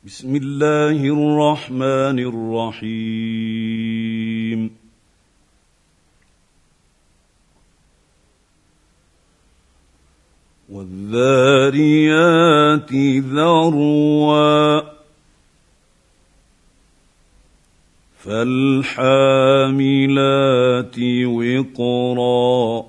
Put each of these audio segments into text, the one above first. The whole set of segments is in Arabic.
بسم الله الرحمن الرحيم. والذاريات ذروا فالحاملات وقرا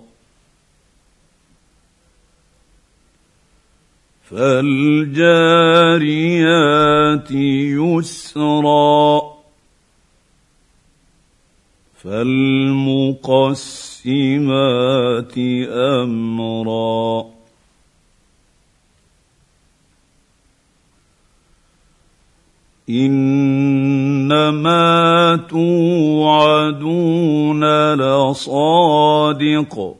فالجاريات يسرا فالمقسمات أمرا إنما توعدون لصادق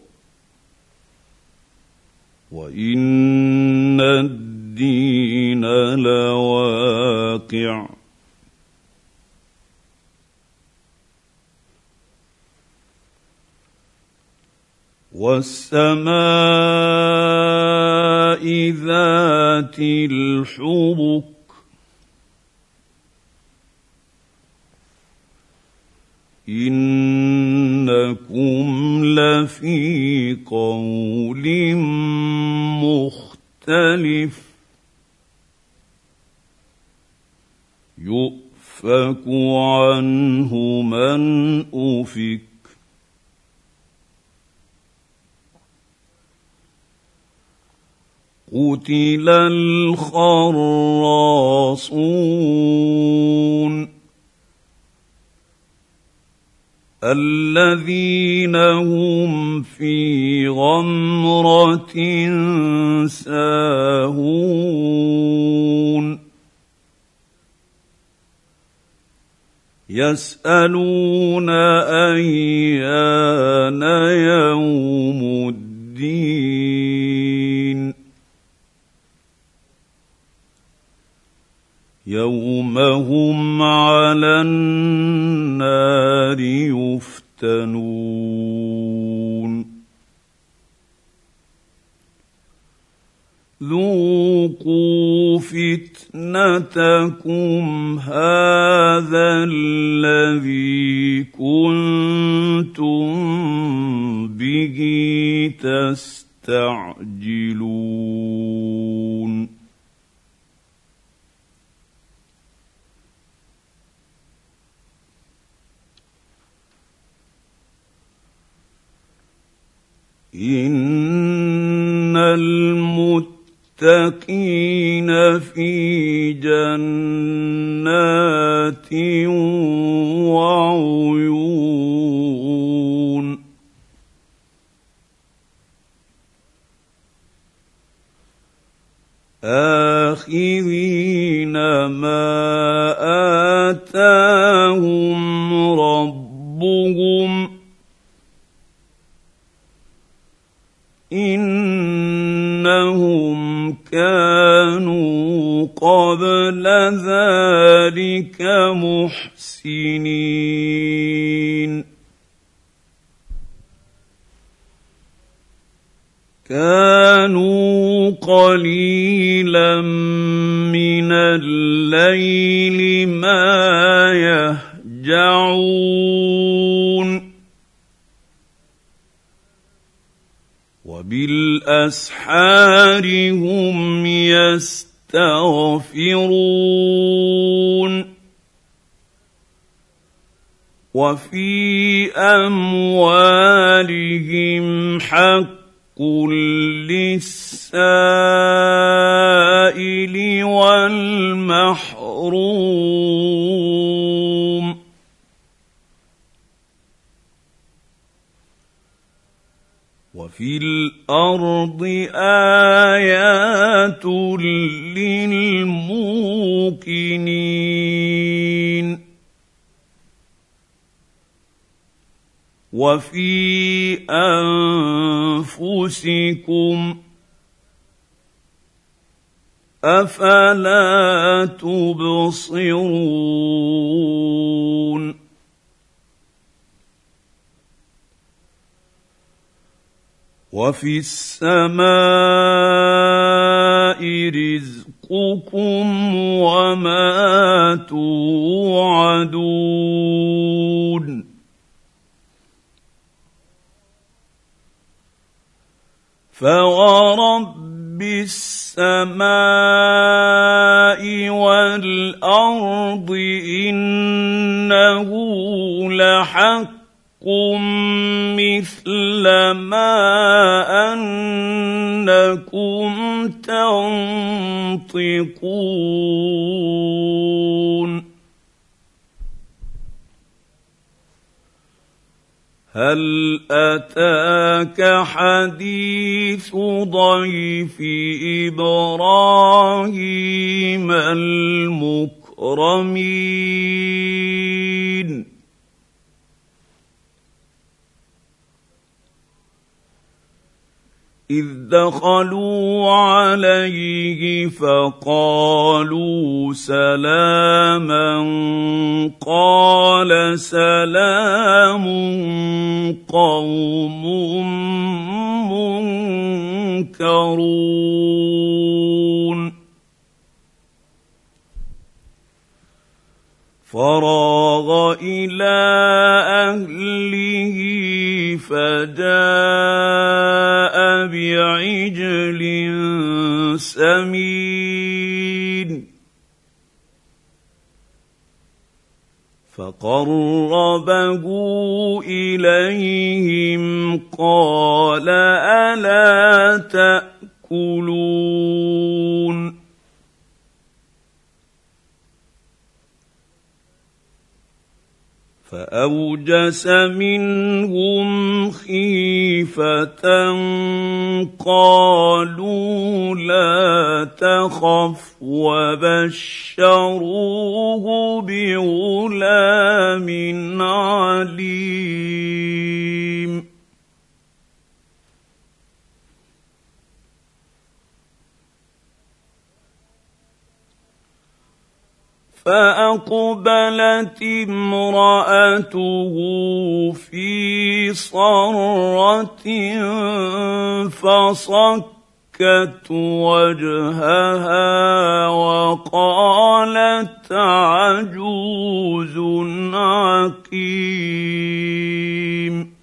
وإن الدين لواقع والسماء ذات الحبك إنكم لفي قول مختلف يؤفك عنه من أفك قتل الخراصون الذين هم في غمرة ساهون يسألون أيان يوم الدين يوم هم على النار يفتنون ذوقوا فتنتكم هذا الذي كنتم به تستعجلون إن المتقين في جنات وعيون آخذين ما آتاهم ربهم إنهم كانوا قبل ذلك محسنين كانوا قليلا من الليل ما يهجعون وبالأسحار هم يستغفرون وفي أموالهم حق للسائل والمحروم وفي الأرض آيات للموقنين وفي أنفسكم أفلا تبصرون وفي السماء رزقكم وما رب السماء والارض انه لحق مثل ما انكم تنطقون هل اتاك حديث ضيف ابراهيم المكرمين إذ دخلوا عليه فقالوا سلاما قال سلام قوم منكرون فراغ إلى أهله فجاء بعجل سمين فقربه إليهم قال ألا تأكلون فأوجس منهم خيفة قالوا لا تخف وبشروه بغلام عليم فأقبلت امرأته في صرة فصكت وجهها وقالت عجوز عقيم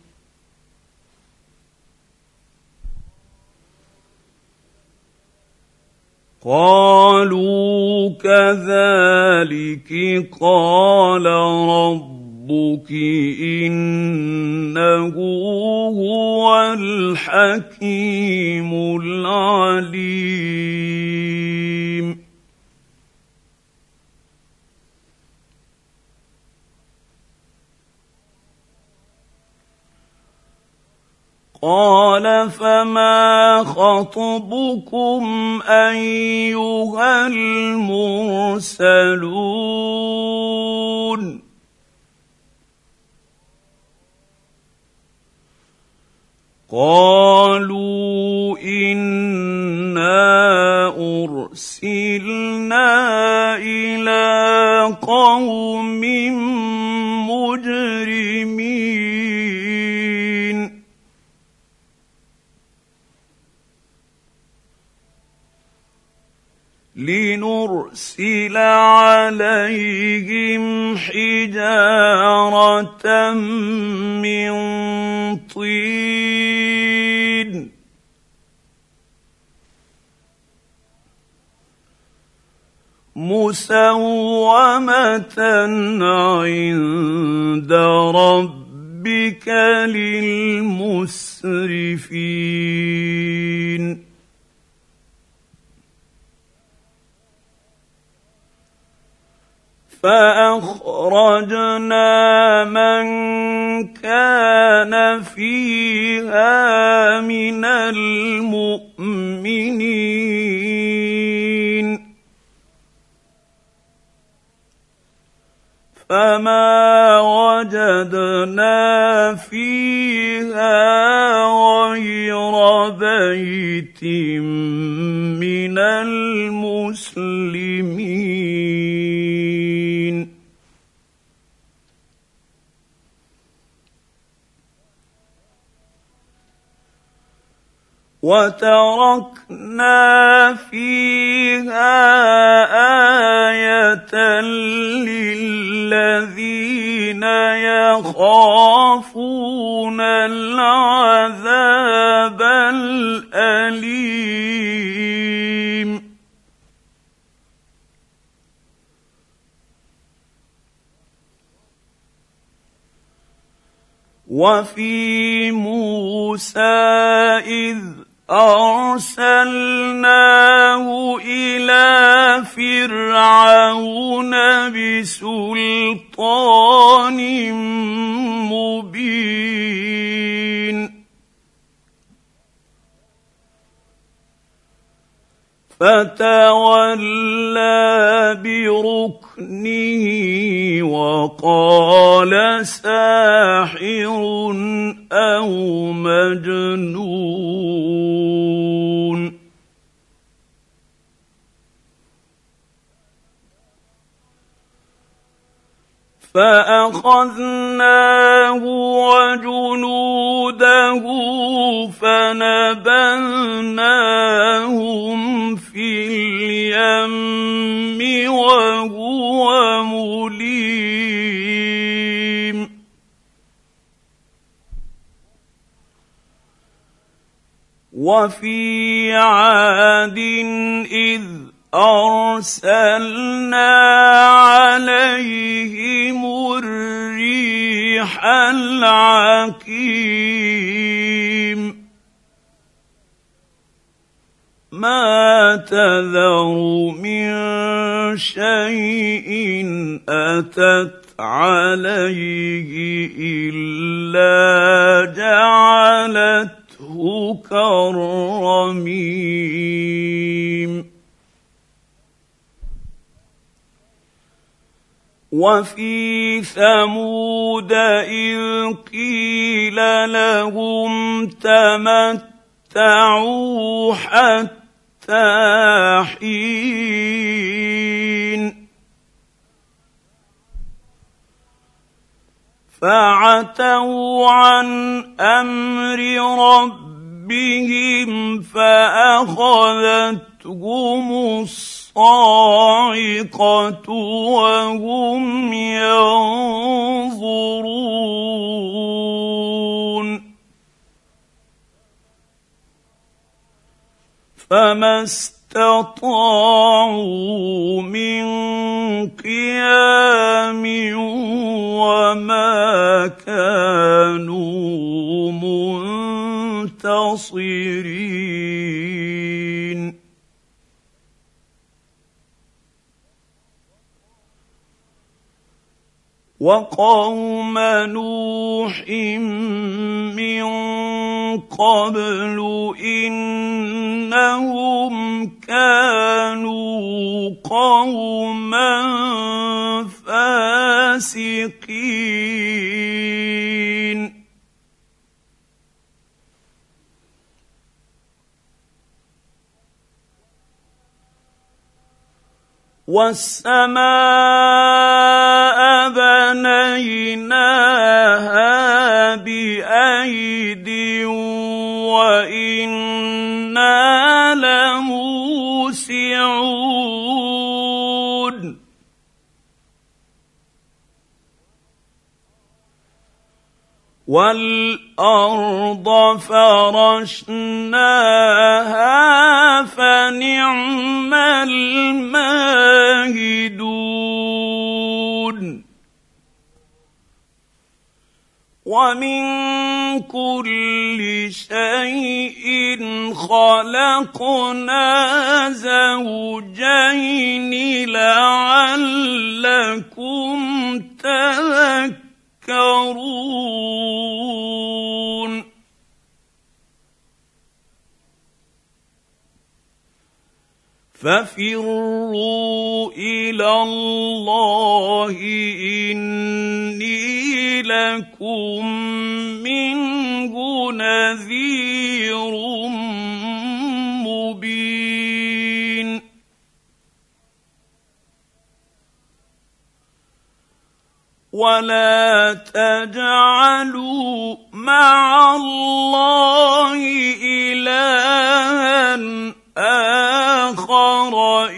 قالوا كذلك قال ربك إنه هو الحكيم العليم قال فما خطبكم أيها المرسلون قالوا إنا أرسلنا إلى قوم مجرمين لنرسل عليهم حجارة من طين مسومة عند ربك للمسرفين فأخرجنا من كان فيها من المؤمنين فما وجدنا فيها غير بيت من المسلمين وتركنا فيها آية للذين يخافون العذاب الأليم وفي موسى إذ أرسلناه إلى فرعون بسلطان مبين فتولى بركنه وقال ساحر أو مجنون فأخذناه وجنوده فنبذناهم في اليم وهو مليم وفي عاد إذ أرسلنا عليهم الريح العقيم ما تذر من شيء أتت عليه إلا جعلته كالرميم وفي ثمود إذ قيل لهم تمتعوا حتى حين فعتوا عن أمر ربهم فأخذتهم الصاعقة وهم ينظرون فما استطاعوا من قيام وما كانوا منتصرين وقوم نوح من قبل إنهم كانوا قوما فاسقين والسماء بنيناها بأيد وإنا لموسعون والأرض فرشناها فنعم الماهدون ومن كل شيء خلقنا زوجين لعلكم تذكرون ففروا إلى الله إني لكم منه نذير مبين ولا تجعلوا مع الله إلها آخر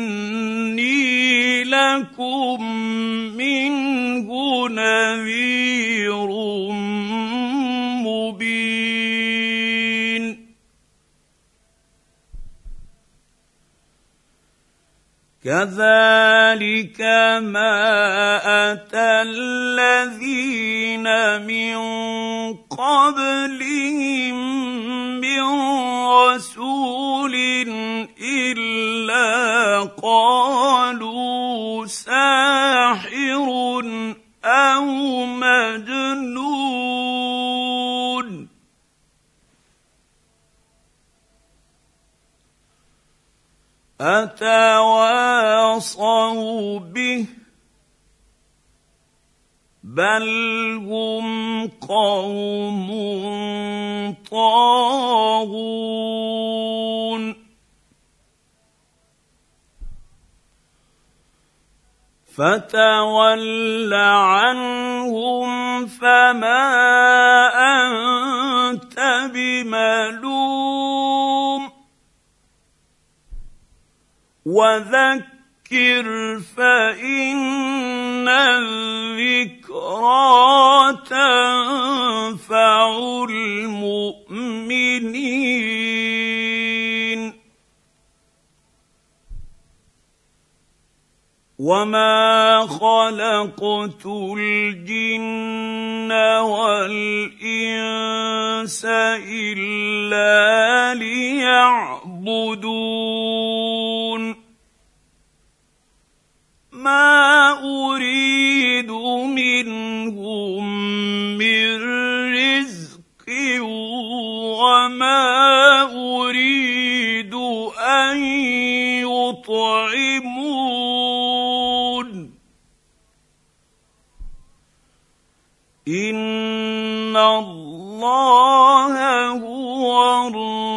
إني لكم منه نذير مبين كذلك ما اتى الذين من قبلهم من رسول الا قالوا ساحر او مجنون أتواصوا به بل هم قوم طاغون فتول عنهم فما أنت بملوم وذكر فإن الذكرى تنفع المؤمنين وما خلقت الجن والإنس إلا ليعبدون ما أريد منهم من رزق وما أريد أن يطعمون إن الله هو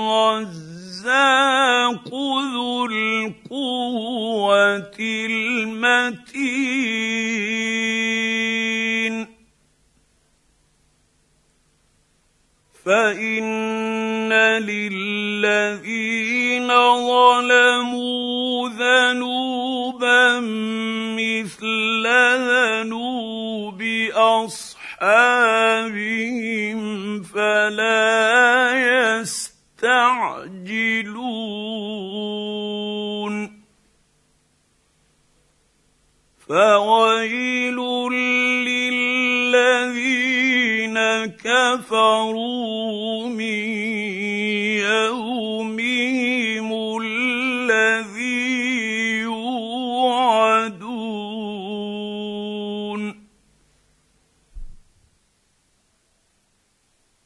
الرزاق ذو القوة المتين فإن للذين ظلموا ذنوبا مثل ذنوب أصحابهم فلا يستعجلون فويل للذين كفروا من